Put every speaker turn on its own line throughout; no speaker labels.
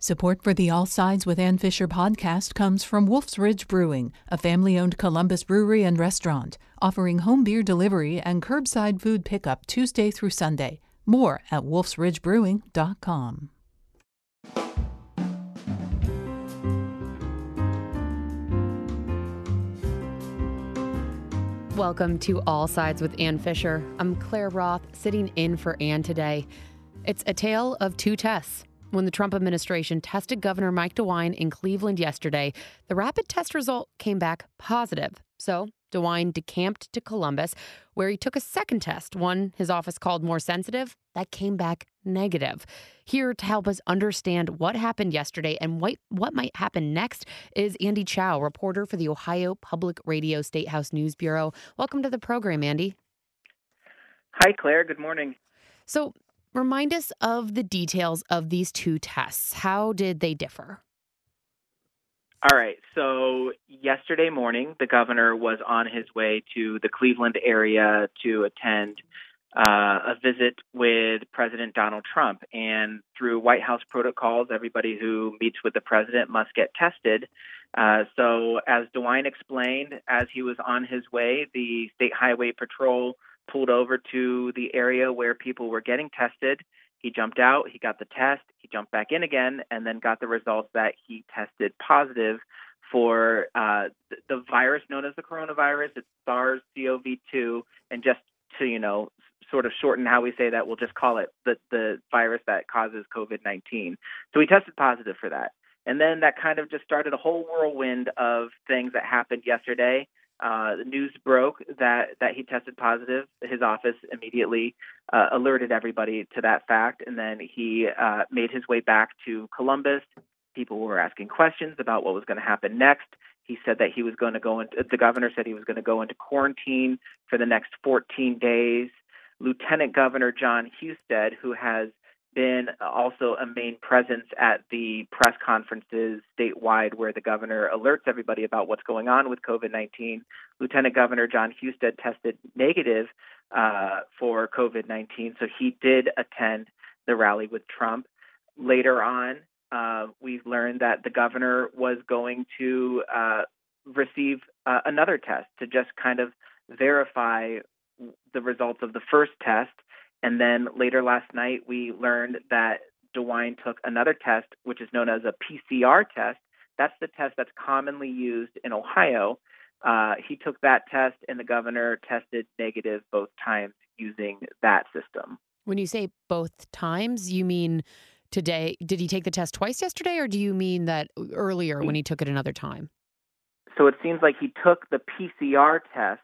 Support for the All Sides with Ann Fisher podcast comes from Wolf's Ridge Brewing, a family-owned Columbus brewery and restaurant, offering home beer delivery and curbside food pickup Tuesday through Sunday. More at wolfsridgebrewing.com.
Welcome to All Sides with Ann Fisher. I'm Claire Roth, sitting in for Ann today. It's a tale of two tests. When the Trump administration tested Governor Mike DeWine in Cleveland yesterday, the rapid test result came back positive. So DeWine decamped to Columbus, where he took a second test, one his office called more sensitive, that came back negative. Here to help us understand what happened yesterday and what might happen next is Andy Chow, reporter for the Ohio Public Radio Statehouse News Bureau. Welcome to the program, Andy.
Hi, Claire. Good morning.
So remind us of the details of these two tests. How did they differ?
All right. So yesterday morning, the governor was on his way to the Cleveland area to attend a visit with President Donald Trump. And through White House protocols, everybody who meets with the president must get tested. So as DeWine explained, as he was on his way, the State Highway Patrol pulled over to the area where people were getting tested. He jumped out, he got the test, he jumped back in again, and then got the results that he tested positive for the virus known as the coronavirus. It's SARS-CoV-2. And just to, sort of shorten how we say that, we'll just call it the virus that causes COVID-19. So he tested positive for that. And then that kind of just started a whole whirlwind of things that happened yesterday. The news broke that he tested positive. His office immediately alerted everybody to that fact, and then he made his way back to Columbus. People were asking questions about what was going to happen next. He said that he was going to the governor said he was going to go into quarantine for the next 14 days. Lieutenant Governor Jon Husted, who has been also a main presence at the press conferences statewide where the governor alerts everybody about what's going on with COVID-19. Lieutenant Governor Jon Husted tested negative for COVID-19, so he did attend the rally with Trump. Later on, we've learned that the governor was going to receive another test to just kind of verify the results of the first test. And then later last night, we learned that DeWine took another test, which is known as a PCR test. That's the test that's commonly used in Ohio. He took that test, and the governor tested negative both times using that system.
When you say both times, you mean today? Did he take the test twice yesterday, or do you mean that earlier when he took it another time?
So it seems like he took the PCR test.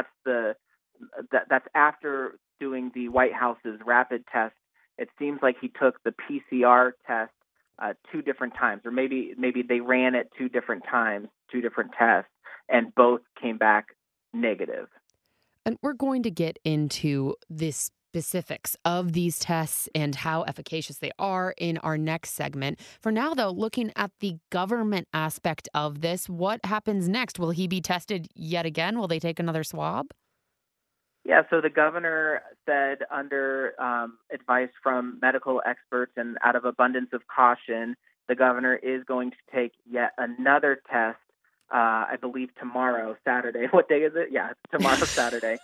That's after doing the White House's rapid test. It seems like he took the PCR test two different times, or maybe they ran it two different times, two different tests, and both came back negative.
And we're going to get into the specifics of these tests and how efficacious they are in our next segment. For now, though, looking at the government aspect of this, what happens next? Will he be tested yet again? Will they take another swab?
Yeah, so the governor said under advice from medical experts and out of abundance of caution, the governor is going to take yet another test, I believe tomorrow, Saturday. What day is it? Yeah, tomorrow, Saturday.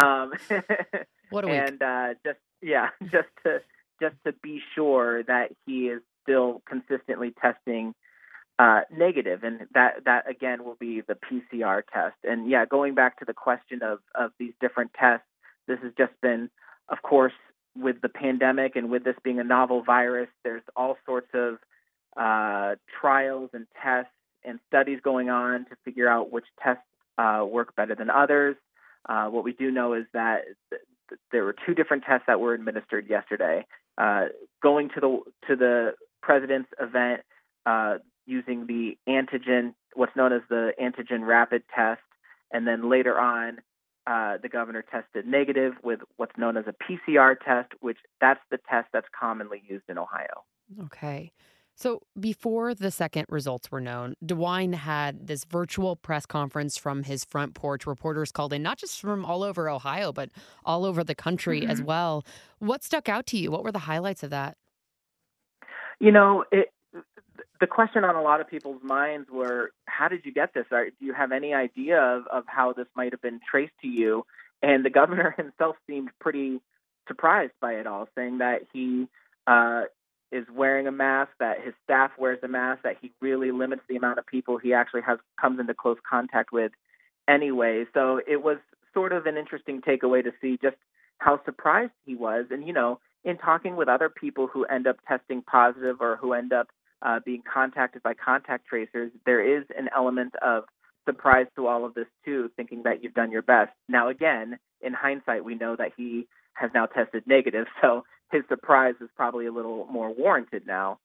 What a week.
And just to be sure that he is still consistently testing negative, and that again will be the PCR test. And yeah, going back to the question of these different tests, this has just been, of course, with the pandemic and with this being a novel virus, there's all sorts of trials and tests and studies going on to figure out which tests work better than others. What we do know is that there were two different tests that were administered yesterday. Going to the president's event, using the antigen, what's known as the antigen rapid test. And then later on, the governor tested negative with what's known as a PCR test, which that's the test that's commonly used in Ohio.
Okay. So before the second results were known, DeWine had this virtual press conference from his front porch. Reporters called in, not just from all over Ohio, but all over the country as well. What stuck out to you? What were the highlights of that?
the question on a lot of people's minds were, how did you get this? Do you have any idea of how this might have been traced to you? And the governor himself seemed pretty surprised by it all, saying that he is wearing a mask, that his staff wears a mask, that he really limits the amount of people he actually comes into close contact with anyway. So it was sort of an interesting takeaway to see just how surprised he was. And, in talking with other people who end up testing positive or who end up being contacted by contact tracers, there is an element of surprise to all of this too, thinking that you've done your best. Now, again, in hindsight, we know that he has now tested negative, so his surprise is probably a little more warranted now.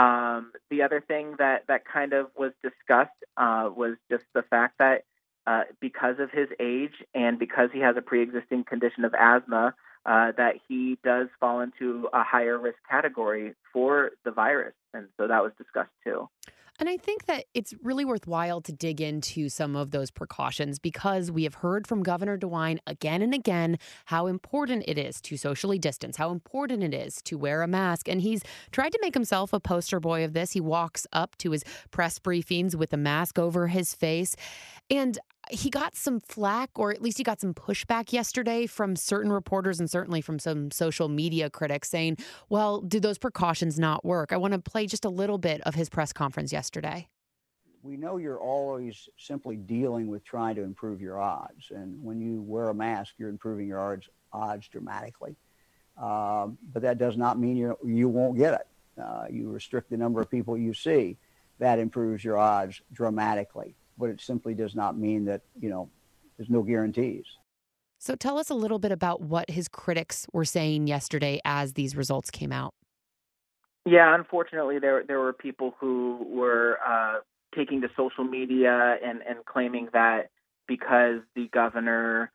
The other thing that kind of was discussed was just the fact that because of his age and because he has a pre-existing condition of asthma, that he does fall into a higher risk category for the virus. And so that was discussed too.
And I think that it's really worthwhile to dig into some of those precautions because we have heard from Governor DeWine again and again how important it is to socially distance, how important it is to wear a mask. And he's tried to make himself a poster boy of this. He walks up to his press briefings with a mask over his face. And he got some flack, or at least he got some pushback yesterday from certain reporters and certainly from some social media critics saying, well, do those precautions not work? I want to play just a little bit of his press conference yesterday.
We know you're always simply dealing with trying to improve your odds. And when you wear a mask, you're improving your odds dramatically. But that does not mean you won't get it. You restrict the number of people you see. That improves your odds dramatically. But it simply does not mean that, there's no guarantees.
So tell us a little bit about what his critics were saying yesterday as these results came out.
Yeah, unfortunately, there were people who were taking to social media and claiming that because the governor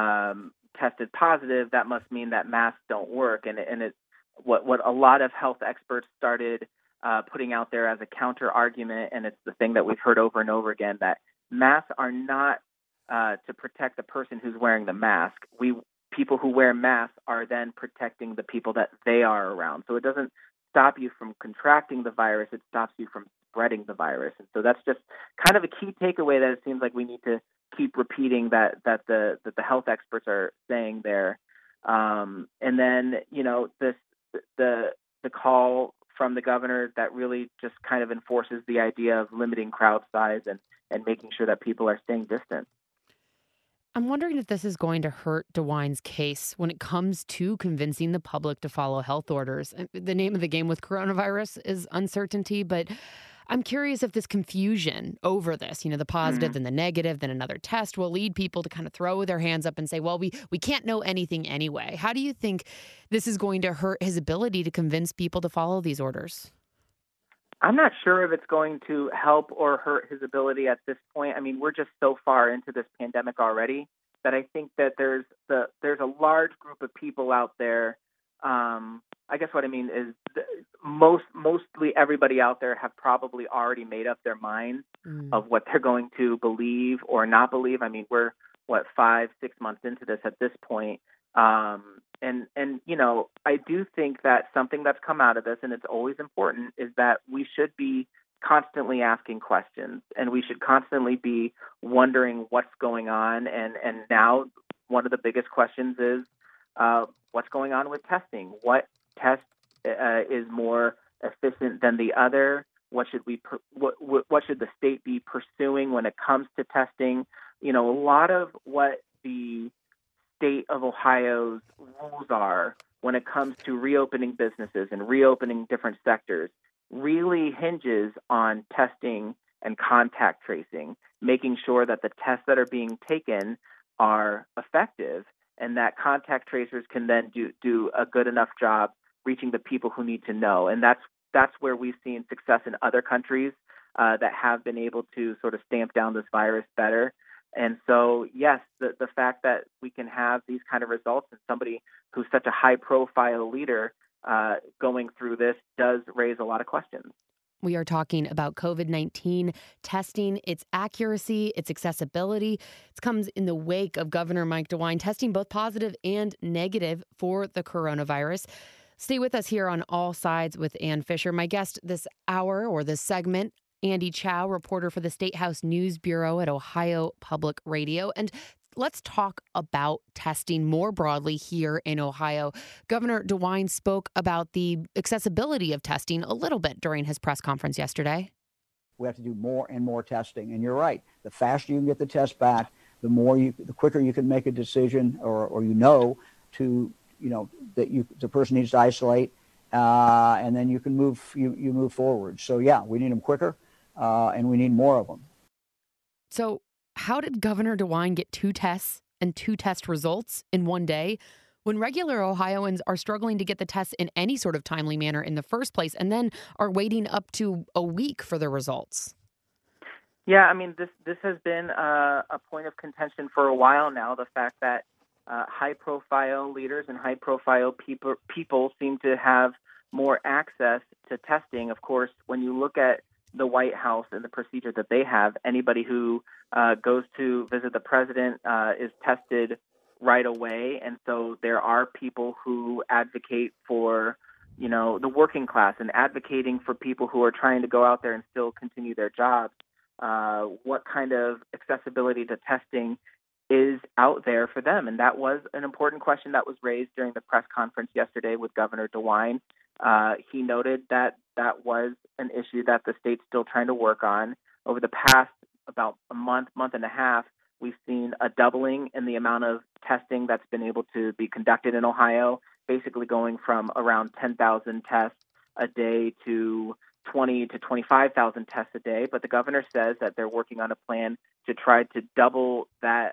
tested positive, that must mean that masks don't work. And it's what a lot of health experts started putting out there as a counter argument, and it's the thing that we've heard over and over again, that masks are not to protect the person who's wearing the mask. People who wear masks are then protecting the people that they are around. So it doesn't stop you from contracting the virus, it stops you from spreading the virus. And so that's just kind of a key takeaway that it seems like we need to keep repeating that the health experts are saying there. And then, the call from the governor that really just kind of enforces the idea of limiting crowd size and making sure that people are staying distant.
I'm wondering if this is going to hurt DeWine's case when it comes to convincing the public to follow health orders. The name of the game with coronavirus is uncertainty, but I'm curious if this confusion over this, the positive, then the negative, then another test will lead people to kind of throw their hands up and say, well, we can't know anything anyway. How do you think this is going to hurt his ability to convince people to follow these orders?
I'm not sure if it's going to help or hurt his ability at this point. I mean, we're just so far into this pandemic already that I think that there's a large group of people out there. I guess what I mean is mostly everybody out there have probably already made up their minds of what they're going to believe or not believe. I mean, we're 5-6 months into this at this point. And I do think that something that's come out of this, and it's always important, is that we should be constantly asking questions and we should constantly be wondering what's going on. And now one of the biggest questions is what's going on with testing? What test is more efficient than the other? What should what should the state be pursuing when it comes to testing? A lot of what the state of Ohio's rules are when it comes to reopening businesses and reopening different sectors really hinges on testing and contact tracing, making sure that the tests that are being taken are effective and that contact tracers can then do a good enough job reaching the people who need to know. And that's where we've seen success in other countries that have been able to sort of stamp down this virus better. And so, yes, the fact that we can have these kind of results and somebody who's such a high-profile leader going through this does raise a lot of questions.
We are talking about COVID-19 testing, its accuracy, its accessibility. It comes in the wake of Governor Mike DeWine testing both positive and negative for the coronavirus. Stay with us here on All Sides with Ann Fisher. My guest this hour or this segment, Andy Chow, reporter for the State House News Bureau at Ohio Public Radio. And let's talk about testing more broadly here in Ohio. Governor DeWine spoke about the accessibility of testing a little bit during his press conference yesterday.
We have to do more and more testing. And you're right. The faster you can get the test back, the quicker you can make a decision or that the person needs to isolate, and then you can move forward. So yeah, we need them quicker, and we need more of them.
So how did Governor DeWine get 2 tests and 2 test results in one day when regular Ohioans are struggling to get the tests in any sort of timely manner in the first place and then are waiting up to a week for the results?
Yeah, I mean, this has been a point of contention for a while now, the fact that high-profile leaders and high-profile people seem to have more access to testing. Of course, when you look at the White House and the procedure that they have, anybody who goes to visit the president is tested right away. And so there are people who advocate for, the working class and advocating for people who are trying to go out there and still continue their jobs. What kind of accessibility to testing is out there for them? And that was an important question that was raised during the press conference yesterday with Governor DeWine. He noted that was an issue that the state's still trying to work on. Over the past about a month and a half, we've seen a doubling in the amount of testing that's been able to be conducted in Ohio, basically going from around 10,000 tests a day to 20 to 25,000 tests a day. But the governor says that they're working on a plan to try to double that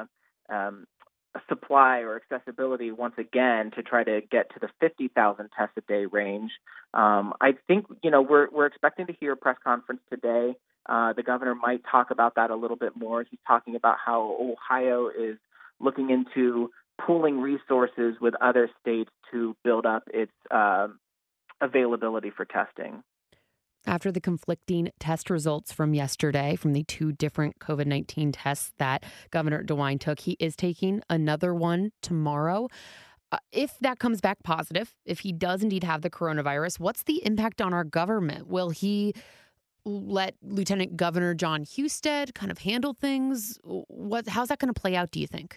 supply or accessibility once again to try to get to the 50,000 tests a day range. I think, we're expecting to hear a press conference today. The governor might talk about that a little bit more. He's talking about how Ohio is looking into pooling resources with other states to build up its availability for testing.
After the conflicting test results from yesterday from the 2 different COVID-19 tests that Governor DeWine took, he is taking another one tomorrow. If that comes back positive, if he does indeed have the coronavirus, what's the impact on our government? Will he let Lieutenant Governor Jon Husted kind of handle things? How's that going to play out, do you think?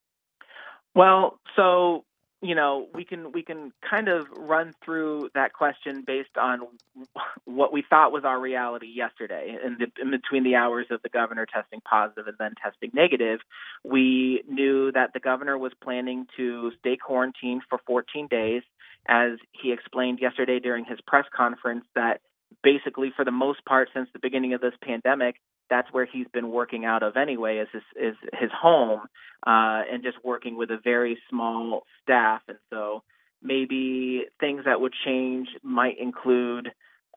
Well, so we can kind of run through that question based on what we thought was our reality yesterday. In between the hours of the governor testing positive and then testing negative, we knew that the governor was planning to stay quarantined for 14 days. As he explained yesterday during his press conference, that basically for the most part since the beginning of this pandemic, that's where he's been working out of anyway, is his home, and just working with a very small staff. And so maybe things that would change might include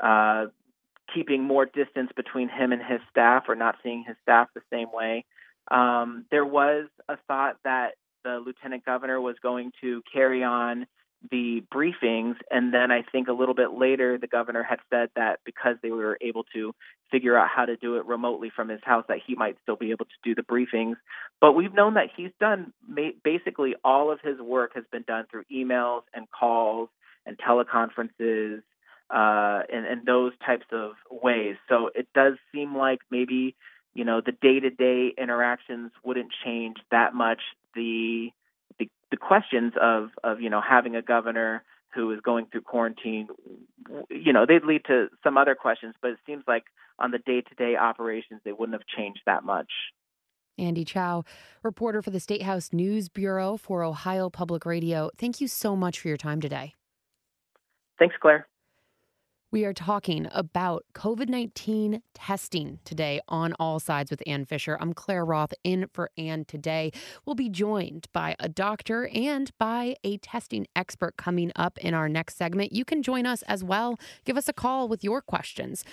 keeping more distance between him and his staff, or not seeing his staff the same way. There was a thought that the lieutenant governor was going to carry on the briefings, and then I think a little bit later the governor had said that because they were able to figure out how to do it remotely from his house, that he might still be able to do the briefings. But we've known that he's done basically all of his work has been done through emails and calls and teleconferences and those types of ways. So it does seem like maybe, the day-to-day interactions wouldn't change that much. The questions of having a governor who is going through quarantine, they'd lead to some other questions, but it seems like on the day-to-day operations, they wouldn't have changed that much.
Andy Chow, reporter for the State House News Bureau for Ohio Public Radio. Thank you so much for your time today.
Thanks, Claire.
We are talking about COVID-19 testing today on All Sides with Ann Fisher. I'm Claire Roth in for Ann today. We'll be joined by a doctor and by a testing expert coming up in our next segment. You can join us as well. Give us a call with your questions,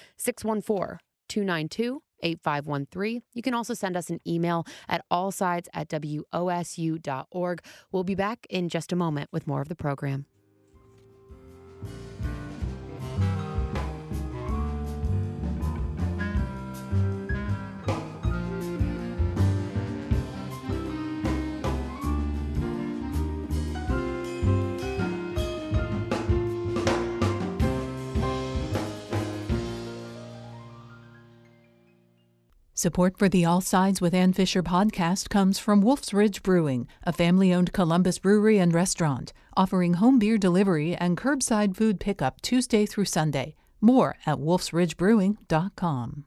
614-292-8513. You can also send us an email at allsides@wosu.org. We'll be back in just a moment with more of the program.
Support for the All Sides with Ann Fisher podcast comes from Wolf's Ridge Brewing, a family-owned Columbus brewery and restaurant, offering home beer delivery and curbside food pickup Tuesday through Sunday. More at wolfsridgebrewing.com.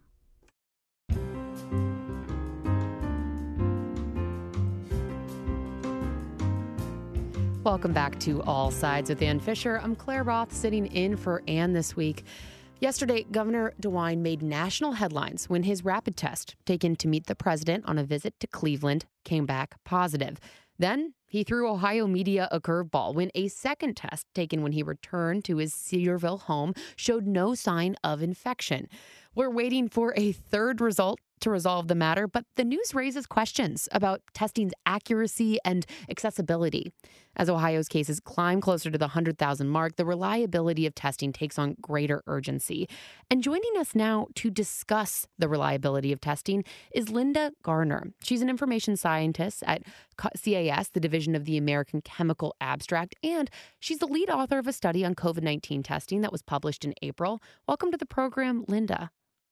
Welcome back to All Sides with Ann Fisher. I'm Claire Roth, sitting in for Ann this week. Yesterday, Governor DeWine made national headlines when his rapid test, taken to meet the president on a visit to Cleveland, came back positive. Then he threw Ohio media a curveball when a second test, taken when he returned to his Cedarville home, showed no sign of infection. We're waiting for a third result to resolve the matter, but the news raises questions about testing's accuracy and accessibility. As Ohio's cases climb closer to the 100,000 mark, the reliability of testing takes on greater urgency. And joining us now to discuss the reliability of testing is Linda Garner. She's an information scientist at CAS, the division of the American Chemical Abstract, and she's the lead author of a study on COVID-19 testing that was published in April. Welcome to the program, Linda.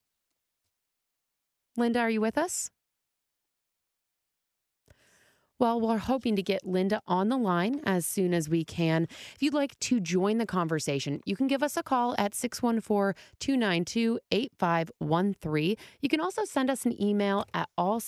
Linda, are you with us? Well, we're hoping to get Linda on the line as soon as we can. If you'd like to join the conversation, you can give us a call at 614-292-8513. You can also send us an email at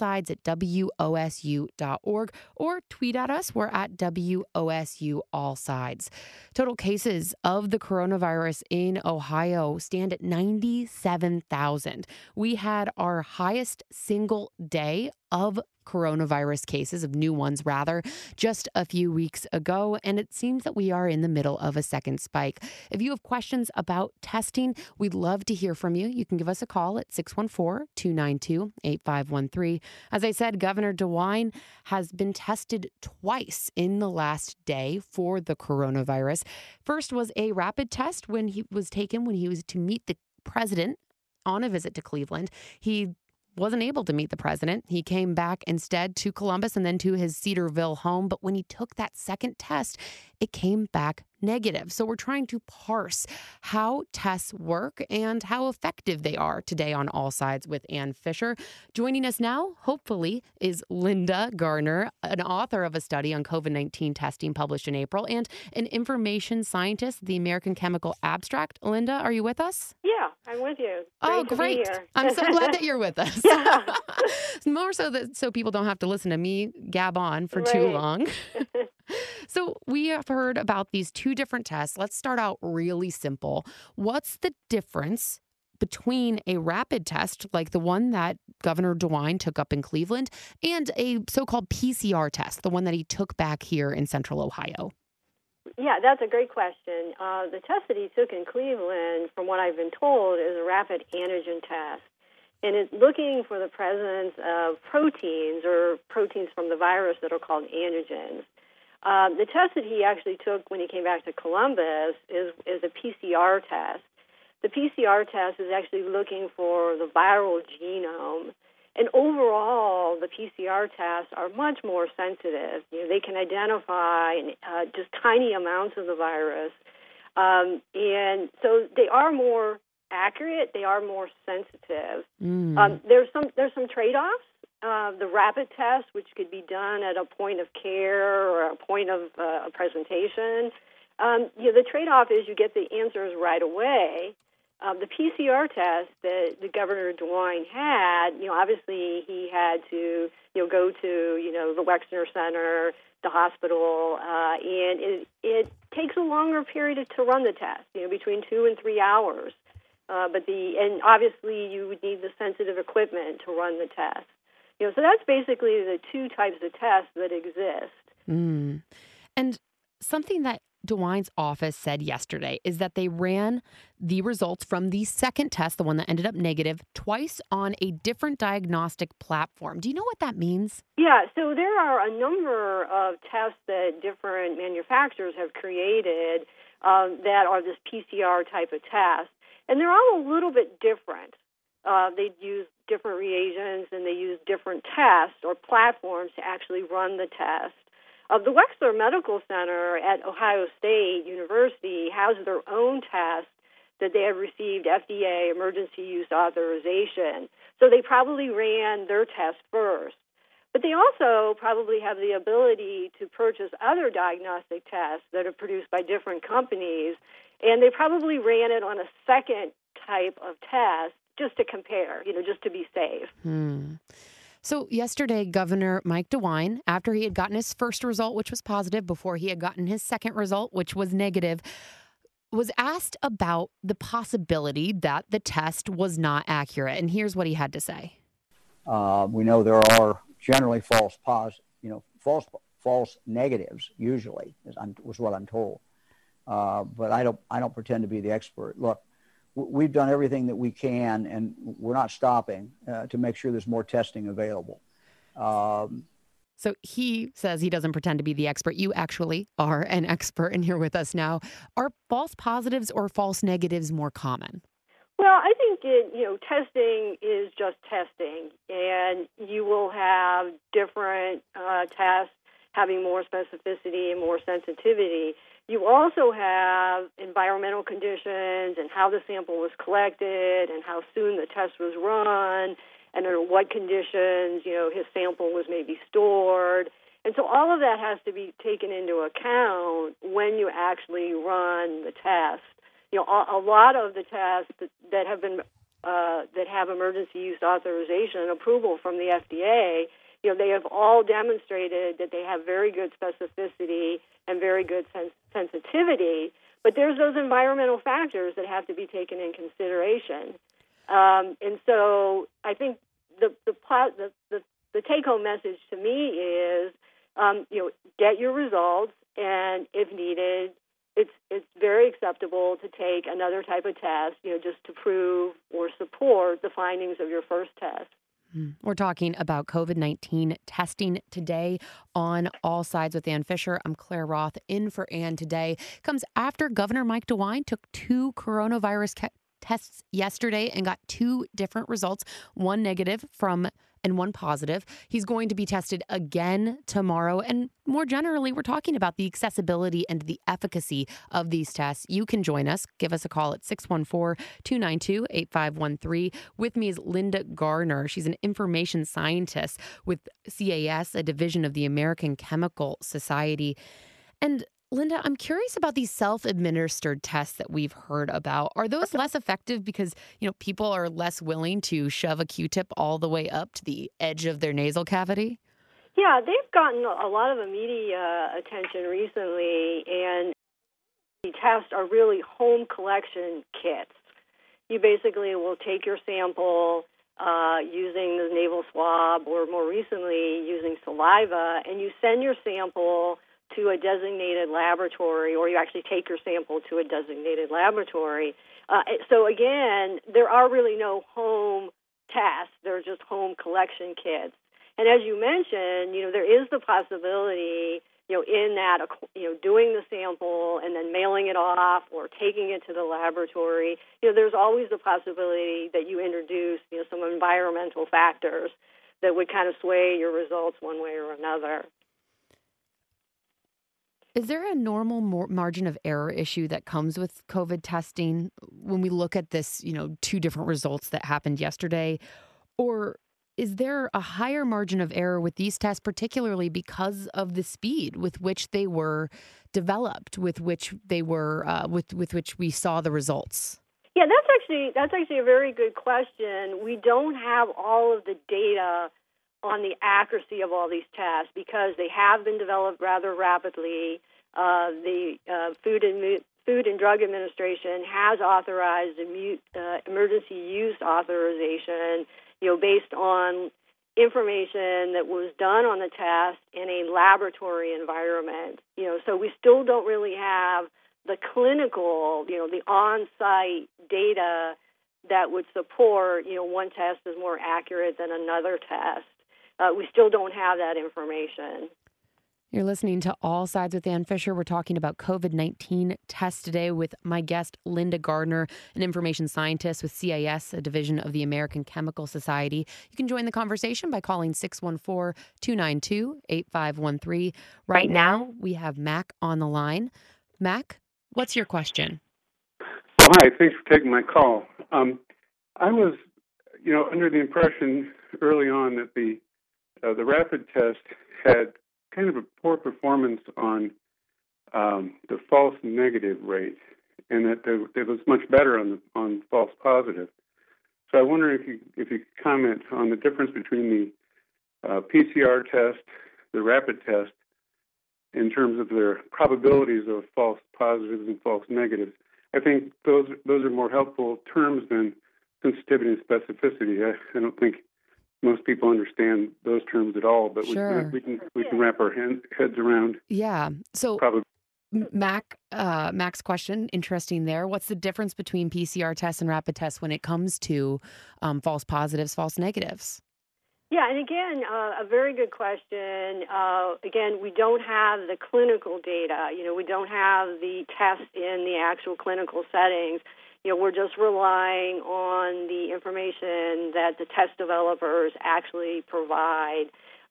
allsides@wosu.org or tweet at us. We're at WOSU Allsides. Total cases of the coronavirus in Ohio stand at 97,000. We had our highest single day of coronavirus cases, of new ones rather, just a few weeks ago, and it seems that we are in the middle of a second spike. If you have questions about testing, we'd love to hear from you. You can give us a call at 614-292-8513. As I said, Governor DeWine has been tested twice in the last day for the coronavirus. First was a rapid test when he was taken when he was to meet the president on a visit to Cleveland. He wasn't able to meet the president. He came back instead to Columbus and then to his Cedarville home. But when he took that second test, it came back negative. So we're trying to parse how tests work and how effective they are today on All Sides with Ann Fisher. Joining us now, hopefully, is Linda Garner, an author of a study on COVID-19 testing published in April and an information scientist at the American Chemical Abstract. Linda, are you with us?
Yeah, I'm with you.
Great. I'm so glad that you're with us.
Yeah.
More so so people don't have to listen to me gab on for too long. So we have heard about these two different tests. Let's start out really simple. What's the difference between a rapid test, like the one that Governor DeWine took up in Cleveland, and a so-called PCR test, the one that he took back here in central Ohio?
Yeah, that's a great question. The test that he took in Cleveland, from what I've been told, is a rapid antigen test. And it's looking for the presence of proteins or proteins from the virus that are called antigens. The test that he actually took when he came back to Columbus is a PCR test. The PCR test is actually looking for the viral genome. And overall, the PCR tests are much more sensitive. You know, they can identify just tiny amounts of the virus. And so they are more accurate. They are more sensitive. There's some trade-offs. The rapid test, which could be done at a point of care or a point of a presentation, the trade-off is you get the answers right away. The PCR test that the Governor DeWine had, obviously he had to, go to, the Wexner Center, the hospital, and it takes a longer period to run the test, between 2 and 3 hours. And obviously you would need the sensitive equipment to run the test. So that's basically the two types of tests that exist.
And something that DeWine's office said yesterday is that they ran the results from the second test, the one that ended up negative, twice on a different diagnostic platform. Do you know what that means?
Yeah, so there are a number of tests that different manufacturers have created that are this PCR type of test, and they're all a little bit different. They use different reagents and they use different tests or platforms to actually run the test. The Wexner Medical Center at Ohio State University has their own test that they had received FDA emergency use authorization. So they probably ran their test first. But they also probably have the ability to purchase other diagnostic tests that are produced by different companies, and they probably ran it on a second type of test just to compare, just to be safe.
So yesterday, Governor Mike DeWine, after he had gotten his first result, which was positive, before he had gotten his second result, which was negative, was asked about the possibility that the test was not accurate. And here's what he had to say.
We know there are generally false negatives. Usually, was what I'm told. But I don't pretend to be the expert. Look, we've done everything that we can, and we're not stopping to make sure there's more testing available.
So he says he doesn't pretend to be the expert. You actually are an expert, and you're with us now. Are false positives or false negatives more common?
Well, I think testing is just testing, and you will have different tests having more specificity and more sensitivity. You also have environmental conditions and how the sample was collected and how soon the test was run and under what conditions, his sample was maybe stored. And so all of that has to be taken into account when you actually run the test. A lot of the tests that have been that have emergency use authorization and approval from the FDA, they have all demonstrated that they have very good specificity and very good sensitivity. But there's those environmental factors that have to be taken in consideration. And so I think the take-home message to me is, get your results, and if needed, it's very acceptable to take another type of test, just to prove or support the findings of your first test.
We're talking about COVID-19 testing today on All Sides with Ann Fisher. I'm Claire Roth, in for Ann today. Comes after Governor Mike DeWine took 2 coronavirus tests yesterday and got 2 different results, one negative and one positive. He's going to be tested again tomorrow. And more generally, we're talking about the accessibility and the efficacy of these tests. You can join us. Give us a call at 614-292-8513. With me is Linda Garner. She's an information scientist with CAS, a division of the American Chemical Society. And Linda, I'm curious about these self-administered tests that we've heard about. Are those less effective because, people are less willing to shove a Q-tip all the way up to the edge of their nasal cavity?
Yeah, they've gotten a lot of media attention recently, and the tests are really home collection kits. You basically will take your sample using the nasal swab, or more recently using saliva, and you send your sample to a designated laboratory, or you actually take your sample to a designated laboratory. So again, there are really no home tests. They're just home collection kits. And as you mentioned, there is the possibility, in that, doing the sample and then mailing it off or taking it to the laboratory, there's always the possibility that you introduce, some environmental factors that would kind of sway your results one way or another.
Is there a normal margin of error issue that comes with COVID testing when we look at this, 2 different results that happened yesterday? Or is there a higher margin of error with these tests, particularly because of the speed with which they were developed, with which they were, with which we saw the results?
Yeah, that's actually a very good question. We don't have all of the data on the accuracy of all these tests because they have been developed rather rapidly. The Food and Drug Administration has authorized emergency use authorization, based on information that was done on the test in a laboratory environment. So we still don't really have the clinical, the on-site data that would support, one test is more accurate than another test. We still don't have that information.
You're listening to All Sides with Ann Fisher. We're talking about COVID-19 tests today with my guest, Linda Garner, an information scientist with CAS, a division of the American Chemical Society. You can join the conversation by calling 614-292-8513. Right now, we have Mac on the line. Mac, what's your question?
Well, Hi. Thanks for taking my call. I was, under the impression early on that the rapid test had kind of a poor performance on the false negative rate, and that it was much better on false positive. So I wonder if you could comment on the difference between the PCR test, the rapid test, in terms of their probabilities of false positives and false negatives. I think those are more helpful terms than sensitivity and specificity. I don't think most people understand those terms at all, but
Sure.
we can wrap our heads around.
Yeah. So
Probably.
Mac's question, interesting there. What's the difference between PCR tests and rapid tests when it comes to false positives, false negatives?
Yeah, and again, a very good question. Again, we don't have the clinical data. We don't have the test in the actual clinical settings. We're just relying on the information that the test developers actually provide.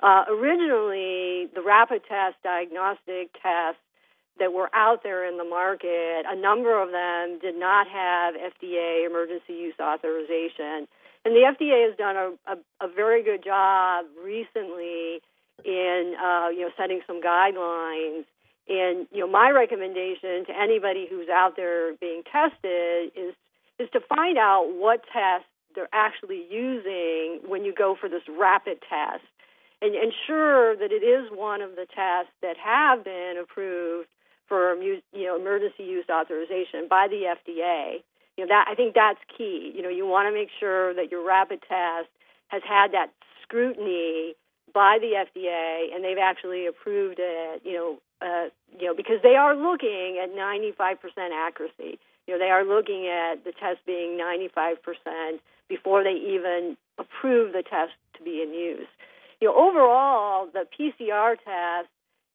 Originally, the rapid test diagnostic tests that were out there in the market, a number of them did not have FDA emergency use authorization. And the FDA has done a very good job recently in setting some guidelines. And my recommendation to anybody who's out there being tested is to find out what tests they're actually using when you go for this rapid test, and ensure that it is one of the tests that have been approved for emergency use authorization by the FDA. I think that's key. You want to make sure that your rapid test has had that scrutiny by the FDA, and they've actually approved it. Because they are looking at 95% accuracy. They are looking at the test being 95% before they even approve the test to be in use. Overall, the PCR tests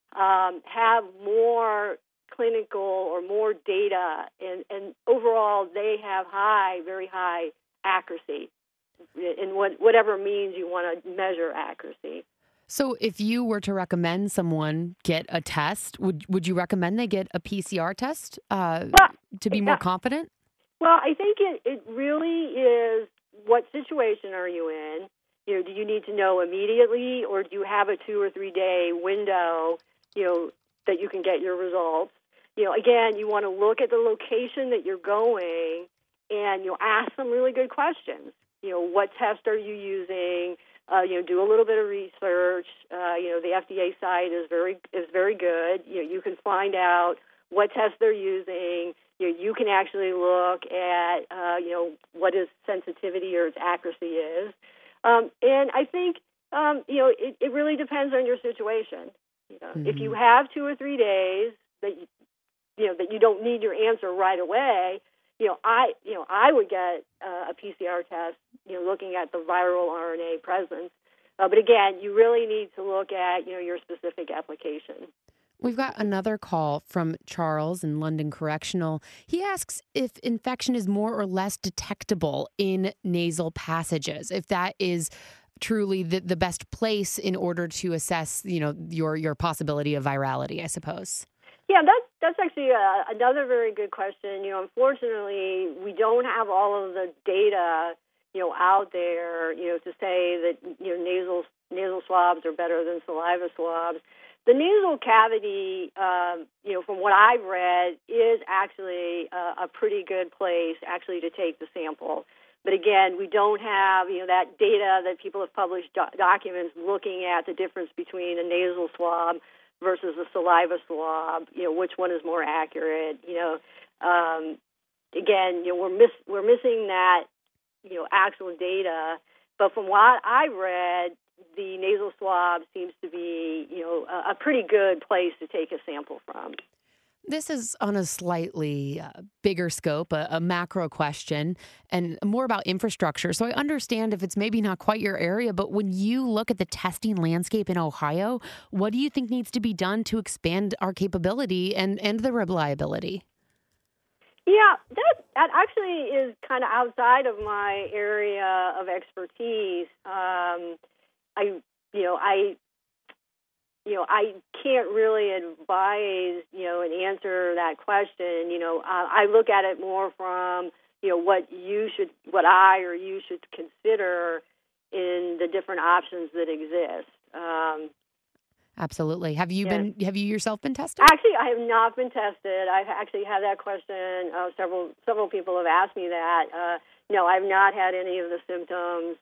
have more clinical or more data, and overall they have very high accuracy in whatever means you want to measure accuracy.
So if you were to recommend someone get a test, would you recommend they get a PCR test to be more confident?
Well, I think it really is, what situation are you in? Do you need to know immediately, or do you have a 2 or 3 day window, that you can get your results? Again, you want to look at the location that you're going, and ask some really good questions. What test are you using? Do a little bit of research. The FDA site is very good. You can find out what tests they're using. You can actually look at what its sensitivity or its accuracy is. And I think it really depends on your situation. If you have 2 or 3 days that you don't need your answer right away, I would get a PCR test, looking at the viral RNA presence. But again, you really need to look at, your specific application.
We've got another call from Charles in London Correctional. He asks if infection is more or less detectable in nasal passages, if that is truly the best place in order to assess, your possibility of virality, I suppose.
Yeah, that's actually another very good question. Unfortunately, we don't have all of the data, out there, to say that, nasal swabs are better than saliva swabs. The nasal cavity, from what I've read, is actually a pretty good place actually to take the sample. But again, we don't have, that data that people have published documents looking at the difference between a nasal swab versus a saliva swab, which one is more accurate. Again, we're missing that, actual data. But from what I've read, the nasal swab seems to be, a pretty good place to take a sample from.
This is on a slightly bigger scope, a macro question, and more about infrastructure. So I understand if it's maybe not quite your area, but when you look at the testing landscape in Ohio, what do you think needs to be done to expand our capability and the reliability?
Yeah, that actually is kind of outside of my area of expertise. I can't really advise, and answer that question. I look at it more from, what I or you should consider in the different options that exist.
Absolutely. Have you yourself been tested?
Actually, I have not been tested. I've actually had that question. Several people have asked me that. No, I've not had any of the symptoms.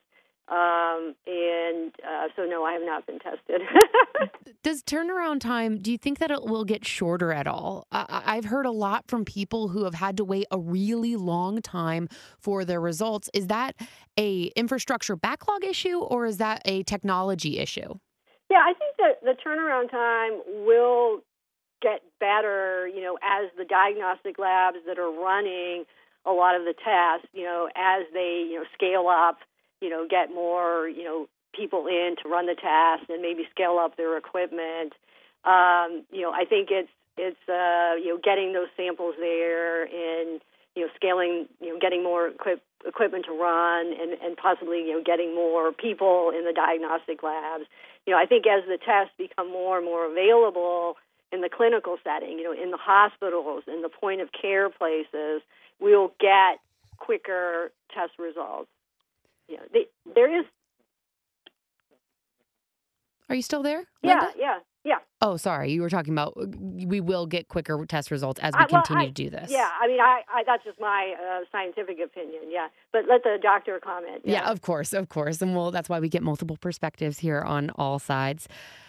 So no, I have not been tested.
Does turnaround time, do you think that it will get shorter at all? I've heard a lot from people who have had to wait a really long time for their results. Is that a infrastructure backlog issue or is that a technology issue?
Yeah, I think that the turnaround time will get better, as the diagnostic labs that are running a lot of the tests, as they, scale up, get more, people in to run the test and maybe scale up their equipment. I think it's getting those samples there and, scaling, getting more equipment to run and possibly, getting more people in the diagnostic labs. I think as the tests become more and more available in the clinical setting, in the hospitals, in the point of care places, we'll get quicker test results. There is.
Are you still there, Linda?
Yeah.
Oh, sorry. You were talking about we will get quicker test results as we continue to do this.
Yeah, I mean, I that's just my scientific opinion, yeah. But let the doctor comment.
Yeah, of course. And that's why we get multiple perspectives here on All Sides.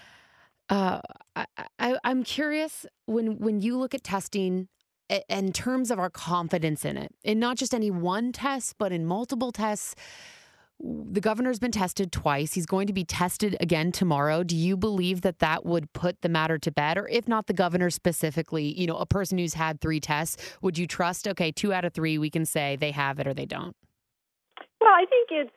I'm curious, when you look at testing in terms of our confidence in it, and not just any one test, but in multiple tests. The governor's been tested twice. He's going to be tested again tomorrow. Do you believe that would put the matter to bed? Or if not the governor specifically, a person who's had 3 tests, would you trust, okay, 2 out of 3, we can say they have it or they don't?
Well, I think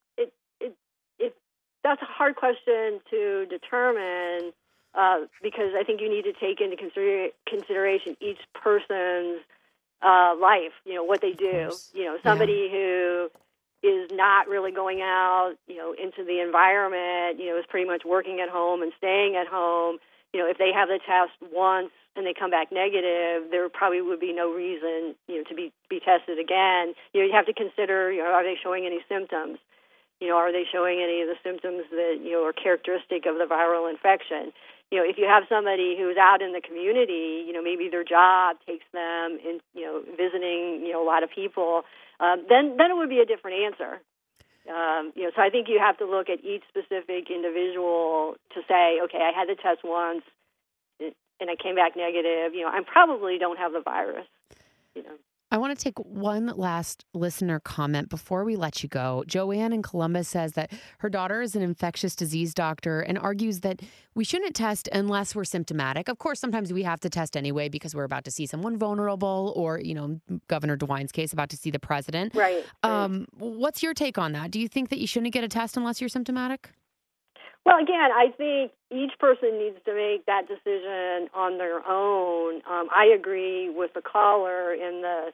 that's a hard question to determine because I think you need to take into consideration each person's life, what they do. Somebody who is not really going out, into the environment, is pretty much working at home and staying at home. If they have the test once and they come back negative, there probably would be no reason, to be tested again. You have to consider, are they showing any symptoms? Are they showing any of the symptoms that, are characteristic of the viral infection? If you have somebody who's out in the community, maybe their job takes them in, visiting, a lot of people, then it would be a different answer. So I think you have to look at each specific individual to say, okay, I had the test once and I came back negative. I probably don't have the virus.
I want to take one last listener comment before we let you go. Joanne in Columbus says that her daughter is an infectious disease doctor and argues that we shouldn't test unless we're symptomatic. Of course, sometimes we have to test anyway because we're about to see someone vulnerable or, Governor DeWine's case, about to see the president.
Right.
What's your take on that? Do you think that you shouldn't get a test unless you're symptomatic?
Well, again, I think each person needs to make that decision on their own. I agree with the caller in the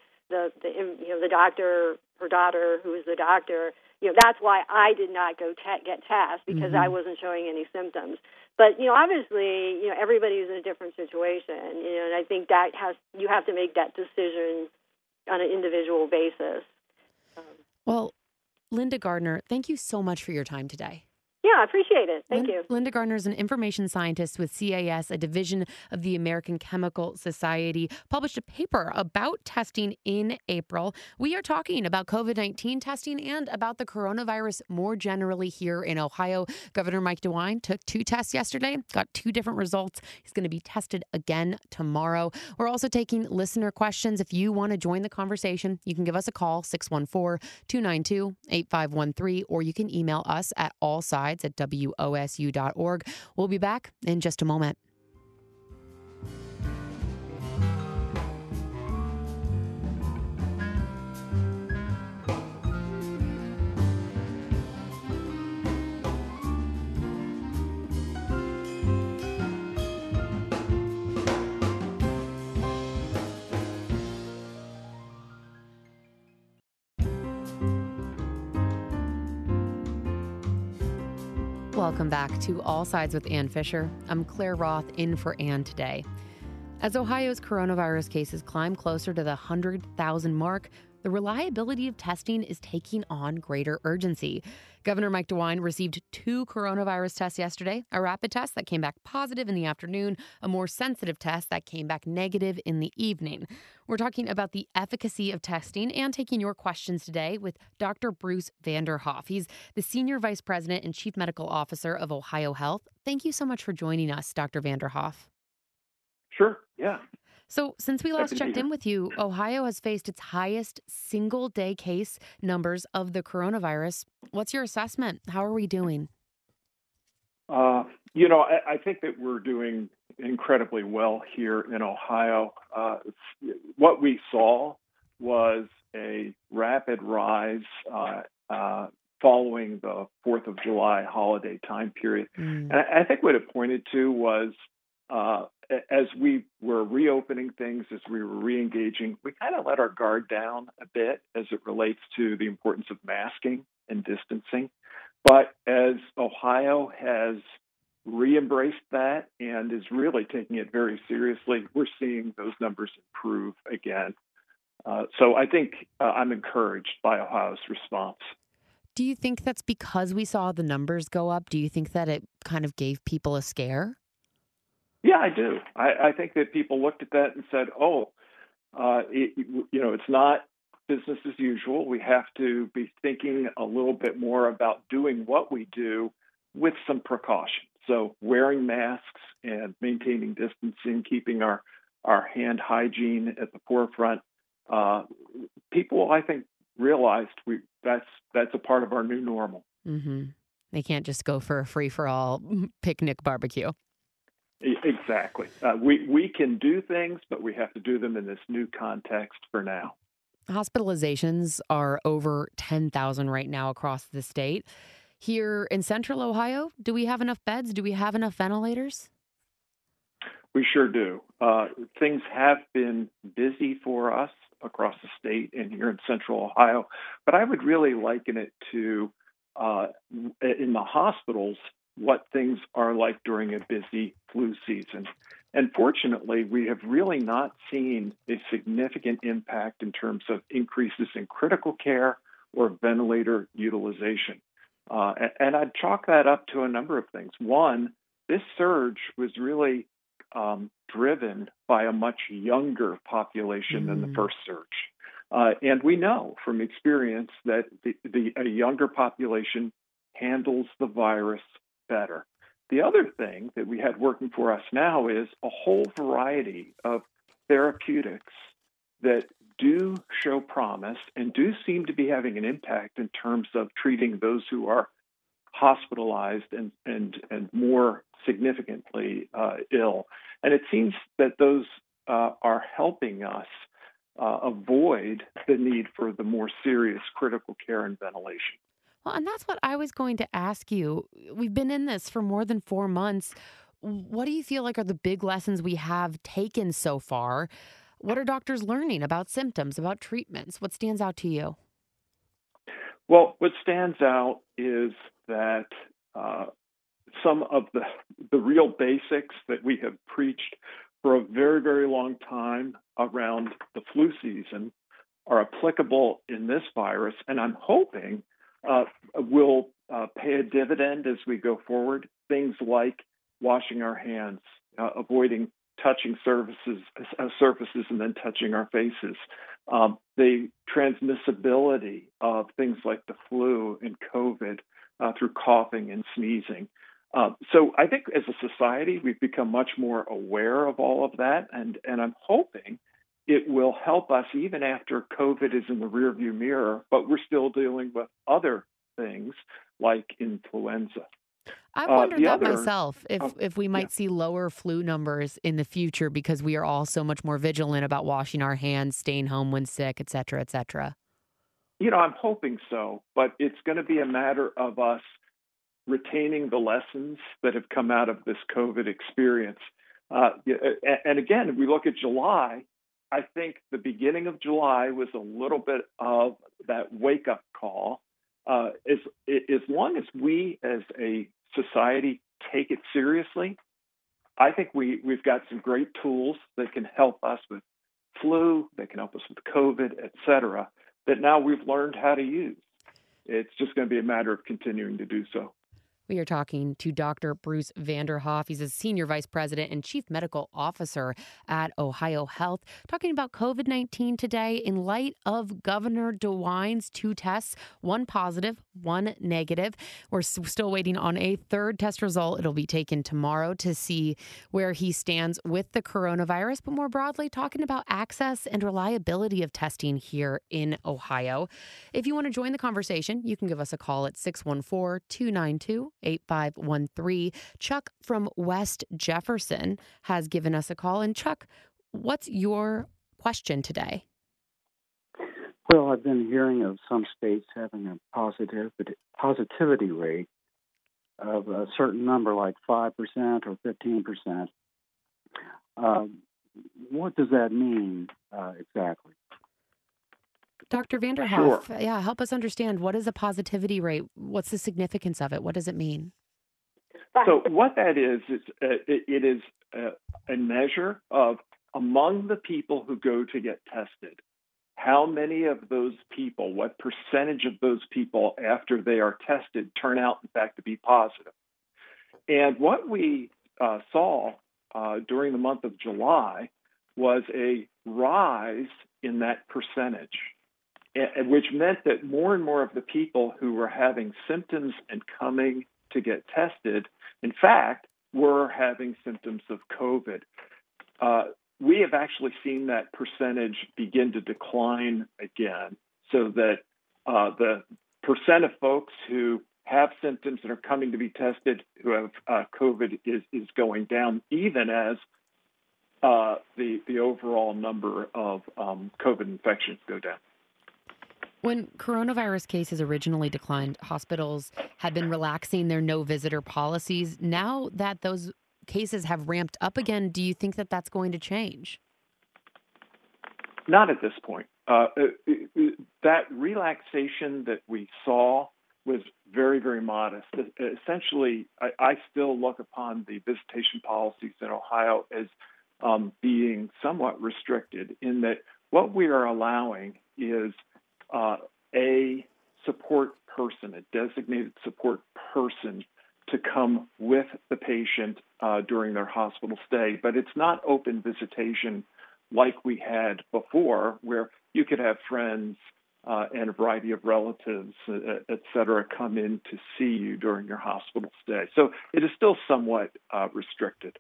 doctor, her daughter, who is the doctor. That's why I did not go get tests because I wasn't showing any symptoms. But obviously, everybody is in a different situation. And I think you have to make that decision on an individual basis.
Well, Linda Gardner, thank you so much for your time today.
Yeah, I appreciate it. Thank you.
Linda Gardner is an information scientist with CAS, a division of the American Chemical Society, published a paper about testing in April. We are talking about COVID-19 testing and about the coronavirus more generally here in Ohio. Governor Mike DeWine took 2 tests yesterday, got 2 different results. He's going to be tested again tomorrow. We're also taking listener questions. If you want to join the conversation, you can give us a call, 614-292-8513, or you can email us at allsides@wosu.org. We'll be back in just a moment. Welcome back to All Sides with Ann Fisher. I'm Claire Roth in for Ann today. As Ohio's coronavirus cases climb closer to the 100,000 mark, the reliability of testing is taking on greater urgency. Governor Mike DeWine received 2 coronavirus tests yesterday, a rapid test that came back positive in the afternoon, a more sensitive test that came back negative in the evening. We're talking about the efficacy of testing and taking your questions today with Dr. Bruce Vanderhoff. He's the Senior Vice President and Chief Medical Officer of Ohio Health. Thank you so much for joining us, Dr. Vanderhoff.
Sure, yeah.
So since we last checked in with you, Ohio has faced its highest single-day case numbers of the coronavirus. What's your assessment? How are we doing?
I think that we're doing incredibly well here in Ohio. What we saw was a rapid rise following the 4th of July holiday time period. And I think what it pointed to was as we were reopening things, as we were re-engaging, we kind of let our guard down a bit as it relates to the importance of masking and distancing. But as Ohio has re-embraced that and is really taking it very seriously, we're seeing those numbers improve again. So I think I'm encouraged by Ohio's response.
Do you think that's because we saw the numbers go up? Do you think that it kind of gave people a scare?
Yeah, I do. I think that people looked at that and said, it's not business as usual. We have to be thinking a little bit more about doing what we do with some precaution. So wearing masks and maintaining distancing, keeping our hand hygiene at the forefront. People, I think, realized that's a part of our new normal.
Mm-hmm. They can't just go for a free-for-all picnic barbecue.
Exactly. We can do things, but we have to do them in this new context for now.
Hospitalizations are over 10,000 right now across the state. Here in central Ohio, do we have enough beds? Do we have enough ventilators?
We sure do. Things have been busy for us across the state and here in central Ohio, but I would really liken it to in the hospitals, what things are like during a busy flu season. And fortunately, we have really not seen a significant impact in terms of increases in critical care or ventilator utilization. And I'd chalk that up to a number of things. One, this surge was really driven by a much younger population than the first surge. And we know from experience that a younger population handles the virus better. The other thing that we had working for us now is a whole variety of therapeutics that do show promise and do seem to be having an impact in terms of treating those who are hospitalized and more significantly ill. And it seems that those are helping us avoid the need for the more serious critical care and ventilation.
Well, and that's what I was going to ask you. We've been in this for more than 4 months. What do you feel like are the big lessons we have taken so far? What are doctors learning about symptoms, about treatments? What stands out to you?
Well, what stands out is that some of the real basics that we have preached for a very, very long time around the flu season are applicable in this virus, and I'm hoping will pay a dividend as we go forward. Things like washing our hands, avoiding touching surfaces and then touching our faces. The transmissibility of things like the flu and COVID through coughing and sneezing. So I think as a society, we've become much more aware of all of that, and I'm hoping it will help us even after COVID is in the rearview mirror, but we're still dealing with other things like influenza.
I've wondered that myself, if we might see lower flu numbers in the future because we are all so much more vigilant about washing our hands, staying home when sick, et cetera, et cetera.
I'm hoping so, but it's going to be a matter of us retaining the lessons that have come out of this COVID experience. And again, if we look at July, I think the beginning of July was a little bit of that wake-up call. As long as we as a society take it seriously, I think we've got some great tools that can help us with flu, that can help us with COVID, et cetera, that now we've learned how to use. It's just going to be a matter of continuing to do so.
We are talking to Dr. Bruce Vanderhoff. He's a senior vice president and chief medical officer at Ohio Health, talking about COVID-19 today in light of Governor DeWine's 2 tests, 1 positive, 1 negative. We're still waiting on a 3rd test result. It'll be taken tomorrow to see where he stands with the coronavirus, but more broadly, talking about access and reliability of testing here in Ohio. If you want to join the conversation, you can give us a call at 614-292-8513. Chuck from West Jefferson has given us a call. And Chuck, what's your question today?
Well, I've been hearing of some states having a positivity rate of a certain number, like 5% or 15%. What does that mean exactly?
Dr. Vanderhoff, sure. Yeah, help us understand, what is a positivity rate? What's the significance of it? What does it mean?
So what that is it is a measure of, among the people who go to get tested, how many of those people, what percentage of those people after they are tested turn out, in fact, to be positive. And what we saw during the month of July was a rise in that percentage, which meant that more and more of the people who were having symptoms and coming to get tested, in fact, were having symptoms of COVID. We have actually seen that percentage begin to decline again, so that the percent of folks who have symptoms and are coming to be tested who have COVID is going down, even as the overall number of COVID infections go down.
When coronavirus cases originally declined, hospitals had been relaxing their no-visitor policies. Now that those cases have ramped up again, do you think that that's going to change?
Not at this point. That relaxation that we saw was very, very modest. Essentially, I still look upon the visitation policies in Ohio as being somewhat restricted, in that what we are allowing is a support person, a designated support person, to come with the patient during their hospital stay. But it's not open visitation like we had before, where you could have friends and a variety of relatives, et cetera, come in to see you during your hospital stay. So it is still somewhat restricted.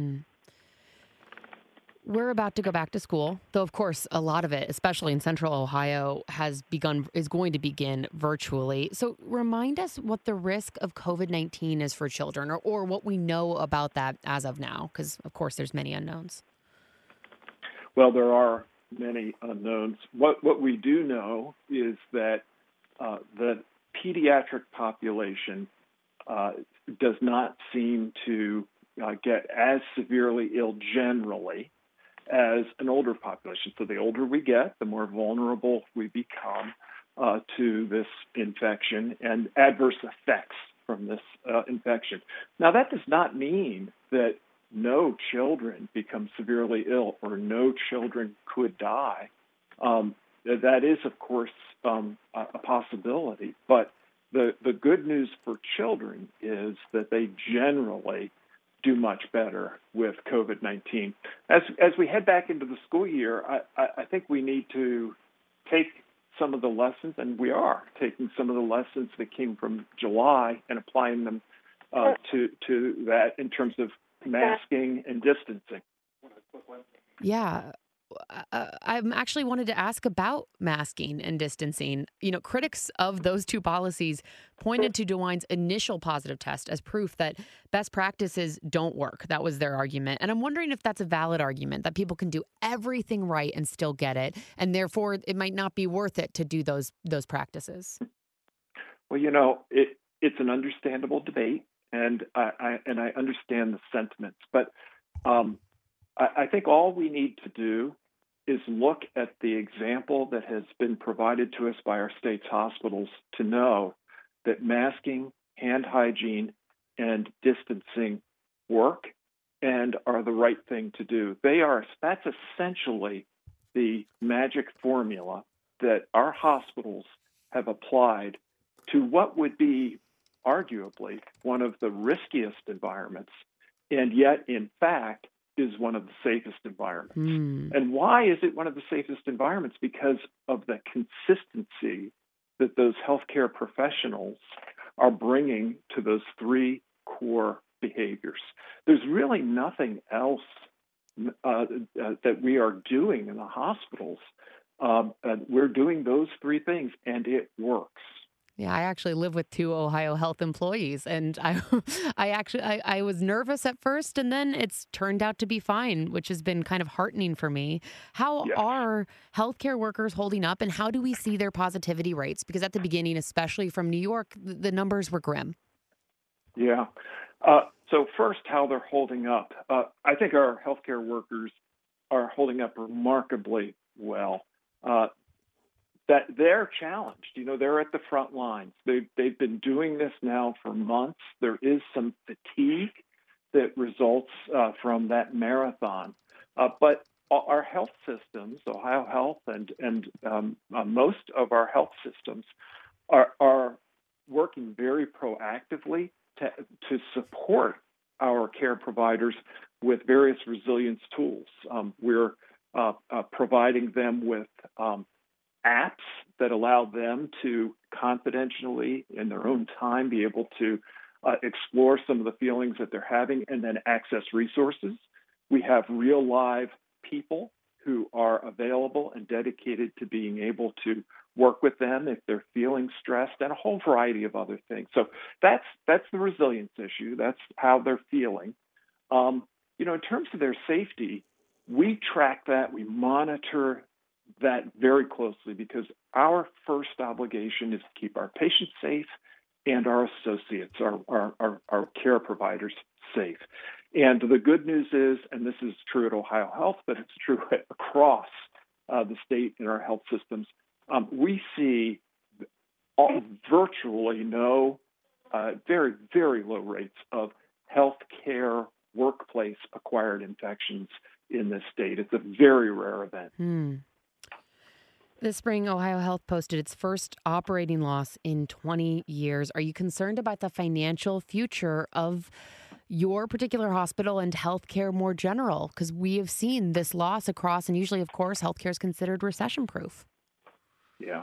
We're about to go back to school, though, of course, a lot of it, especially in Central Ohio, is going to begin virtually. So remind us what the risk of COVID-19 is for children, or what we know about that as of now, because, of course, there's many unknowns.
Well, there are many unknowns. What we do know is that the pediatric population does not seem to get as severely ill generally as an older population. So the older we get, the more vulnerable we become to this infection and adverse effects from this infection. Now, that does not mean that no children become severely ill or no children could die. That is, of course, a possibility. But the good news for children is that they generally do much better with COVID-19. As we head back into the school year, I think we need to take some of the lessons, and we are taking some of the lessons that came from July and applying them to that in terms of masking and distancing.
Yeah. I actually wanted to ask about masking and distancing. You know, critics of those 2 policies pointed to DeWine's initial positive test as proof that best practices don't work. That was their argument. And I'm wondering if that's a valid argument, that people can do everything right and still get it, and therefore it might not be worth it to do those practices.
Well, you know, it's an understandable debate, and I understand the sentiments, but I think all we need to do is look at the example that has been provided to us by our state's hospitals to know that masking, hand hygiene, and distancing work and are the right thing to do. That's essentially the magic formula that our hospitals have applied to what would be arguably one of the riskiest environments, and yet, in fact, is one of the safest environments. And why is it one of the safest environments? Because of the consistency that those healthcare professionals are bringing to those three core behaviors. There's really nothing else that we are doing in the hospitals. We're doing those three things, and it works.
Yeah, I actually live with 2 Ohio Health employees, and I was nervous at first, and then it's turned out to be fine, which has been kind of heartening for me. How are healthcare workers holding up, and how do we see their positivity rates? Because at the beginning, especially from New York, the numbers were grim.
Yeah. So first, how they're holding up. I think our healthcare workers are holding up remarkably well. That they're challenged. They're at the front lines. They've been doing this now for months. There is some fatigue that results from that marathon. But our health systems, Ohio Health and most of our health systems, are working very proactively to support our care providers with various resilience tools. We're providing them with apps that allow them to confidentially, in their own time, be able to explore some of the feelings that they're having and then access resources. We have real live people who are available and dedicated to being able to work with them if they're feeling stressed, and a whole variety of other things. So that's the resilience issue. That's how they're feeling. In terms of their safety, we track that. We monitor that very closely because our first obligation is to keep our patients safe and our associates, our care providers, safe. And the good news is, and this is true at Ohio Health, but it's true across the state in our health systems, we see virtually no, very, very low rates of healthcare workplace acquired infections in this state. It's a very rare event.
This spring, Ohio Health posted its first operating loss in 20 years. Are you concerned about the financial future of your particular hospital and healthcare more general? Because we have seen this loss across, and usually, of course, healthcare is considered recession-proof.
Yeah.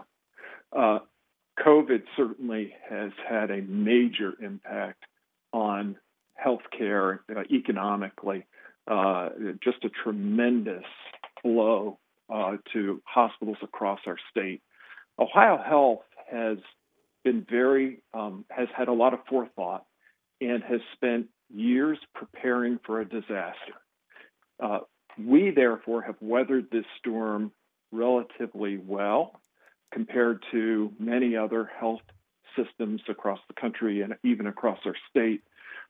COVID certainly has had a major impact on healthcare economically, just a tremendous blow to hospitals across our state. Ohio Health has been has had a lot of forethought and has spent years preparing for a disaster. We, therefore, have weathered this storm relatively well compared to many other health systems across the country and even across our state.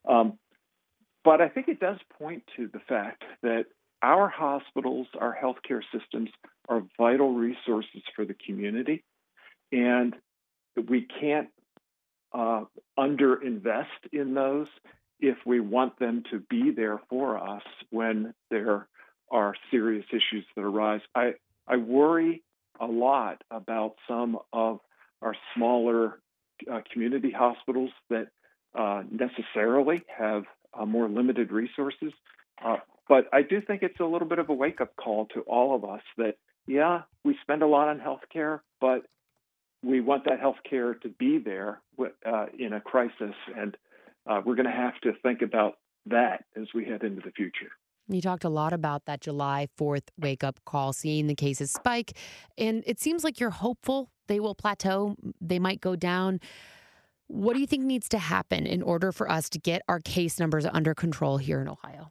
But I think it does point to the fact that our hospitals, our healthcare systems are vital resources for the community, and we can't underinvest in those if we want them to be there for us when there are serious issues that arise. I worry a lot about some of our smaller community hospitals that necessarily have more limited resources. But I do think it's a little bit of a wake-up call to all of us that, yeah, we spend a lot on healthcare, but we want that healthcare to be there in a crisis, and we're going to have to think about that as we head into the future.
You talked a lot about that July 4th wake-up call, seeing the cases spike, and it seems like you're hopeful they will plateau, they might go down. What do you think needs to happen in order for us to get our case numbers under control here in Ohio?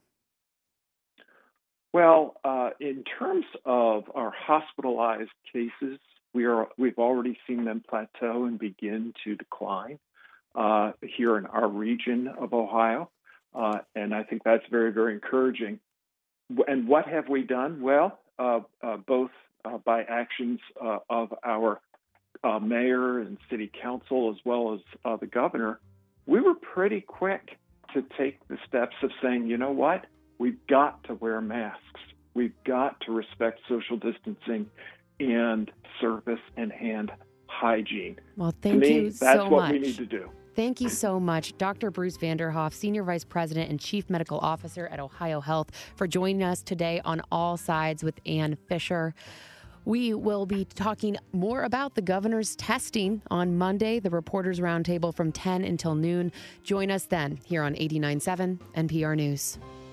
Well, in terms of our hospitalized cases, we've already seen them plateau and begin to decline here in our region of Ohio, and I think that's very, very encouraging. And what have we done? Well, both by actions of our mayor and city council, as well as the governor, we were pretty quick to take the steps of saying, you know what? We've got to wear masks. We've got to respect social distancing and surface and hand hygiene.
Well, thank you so much.
That's what we need to do.
Thank you so much, Dr. Bruce Vanderhoff, Senior Vice President and Chief Medical Officer at Ohio Health, for joining us today on All Sides with Ann Fisher. We will be talking more about the governor's testing on Monday, the Reporters Roundtable from 10 until noon. Join us then here on 89.7 NPR News.